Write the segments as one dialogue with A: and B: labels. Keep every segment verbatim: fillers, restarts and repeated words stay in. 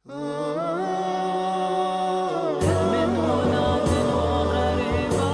A: من مناد وغريبا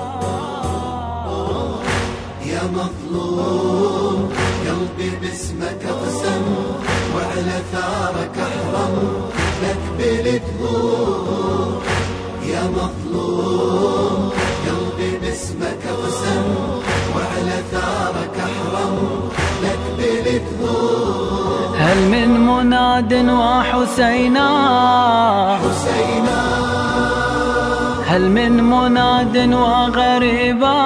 B: يا مظلوم قلبي باسمك اقسم وعلى ثارك احرم لك بالدهور. يا مظلوم قلبي باسمك اقسم وعلى ثارك احرم لك بالدهور.
A: هل من مناد وحسينا
B: حسينا
A: هل من مناد وغريبا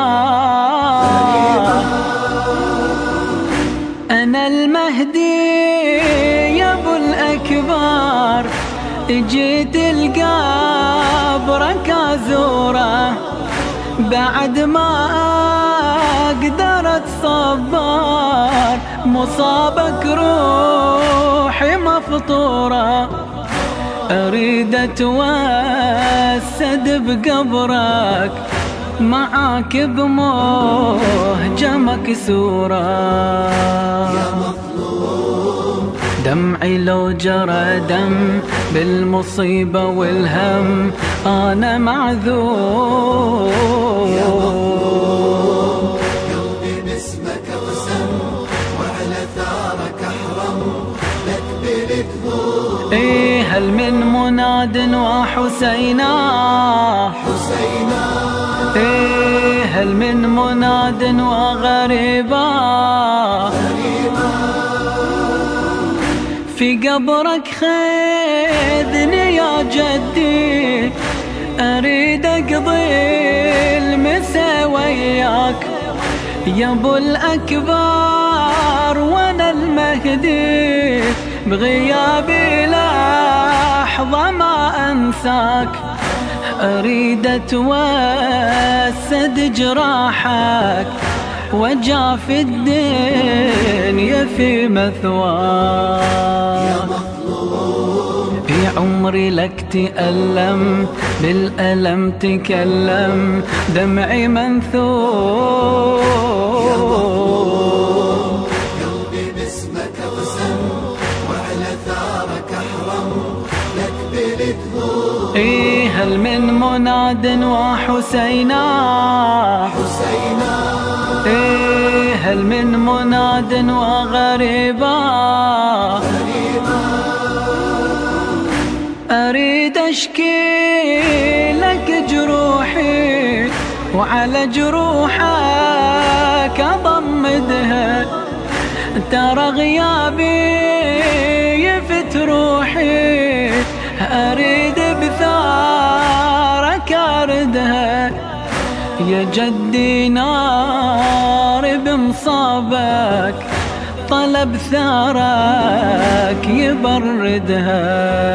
A: أنا المهدي يا أبو الأكبر جيت القبرك أزوره بعد ما أقدر أتصبر مصابك روحي مفطورة أريد أتوسد بقبرك معاك بمهجة مكسورة.
B: يا مظلوم
A: دمعي لو جرى دم بالمصيبة والهم أنا معذور.
B: يا مظلوم قلبي باسمك اقسم وعلى ثارك احرم لك بالدهور.
A: إيه هل من مناد وحسينا
B: حسينا
A: إيه هل من مناد وغريبا
B: غريبا
A: في قبرك خذني يا جدي أريد أقضي المسا وياك يا أبو الأكبر وأنا المهدي بغيابي لحظة ما أنساك أريد أتوسد جراحك وجافي الدنيا في مثواك.
B: يا مظلوم
A: في عمري لك تألم بالألم تكلم دمعي منثور.
B: يا مظلوم قلبي باسمك اقسم وعلى ثارك احرم لك بالدهور.
A: إيه هل من مناد وحسينا
B: حسينا
A: إيه هل من مناد وغريبا
B: غريبا
A: أريد أشكي لك جروحي وعلى جروحك أضمدها ترى غيابي يفت روحي أريد بثارك أردها يا جدي نار بمصابك طلب ثارك يبردها.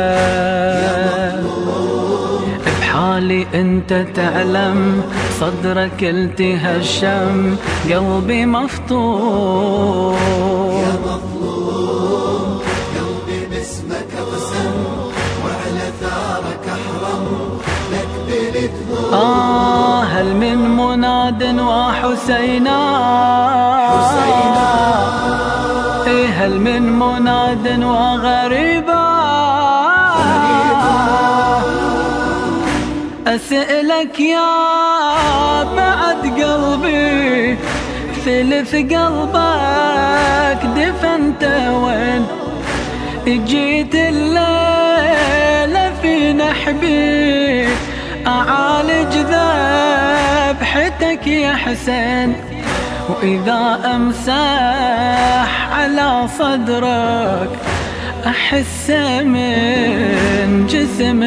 A: بحالي انت تعلم صدرك التهشم قلبي مفطور.
B: يا مظلوم قلبي باسمك اقسم وعلى ثارك احرم لك بالدهور.
A: آه هل من مناد وحسينا
B: حسينا
A: إيه هل من مناد وغريبا أسألك يا بعد قلبي ثلث قلبك دفنته وين جيت الليلة في نحبي أعالج ذبحتك يا حسين وإذا أمسح على صدرك أحس من جسم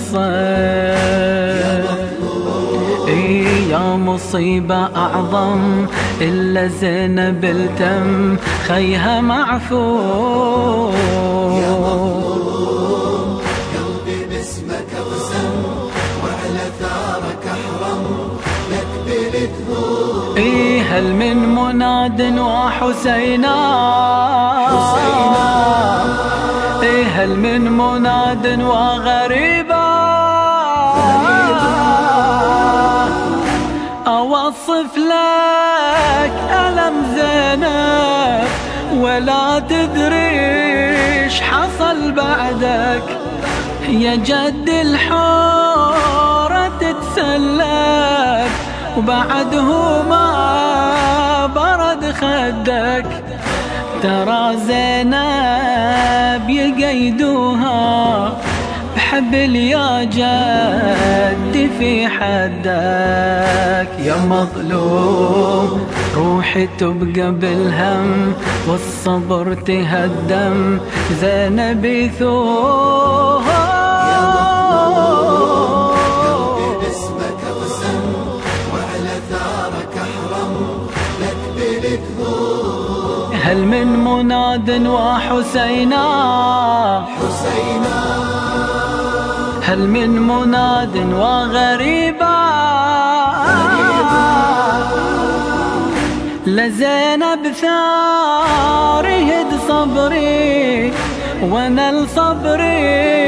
A: نصين. إيه يا مصيبة أعظم إلا زينب التم خيها معفور.
B: يا مظلوم قلبي باسمك اقسم وعلى ثارك احرم لك بالدهور.
A: إيه هل من مناد وحسينا
B: حسينا
A: إيه هل من مناد وغريبا أوصف لك ألم زينب ولا تدري ايش حصل بعدك يا جد الحورة تتسلك وبعده ما برد خدك، ترى زينب يقيدوها بحبل يا جد في حدك. يا مظلوم روحي تبقى بالهم والصبر تهدم، زينب يثوها.
B: يا مظلوم قلبي باسمك اقسم وعلى ثارك احرم، لك بالكذوب
A: هل من مناد وحسينا
B: حسينا،
A: هل من مناد وغريبا، لزينب ثار يهد صبري وانا الصبري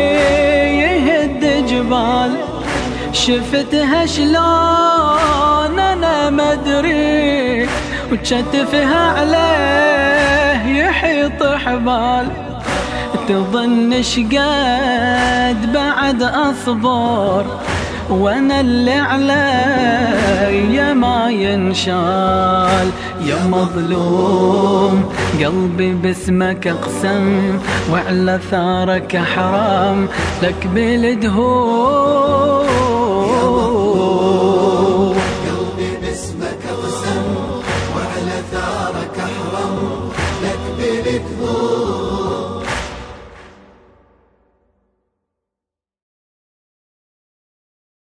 A: يهد جبال، شفتها شلون انا مدري وكتفها عليه يحيط حبال، تظن شقد بعد اصبر وانا اللي علي ما ينشال. يا مظلوم قلبي باسمك اقسم وعلى ثارك حرام، لك بالدهور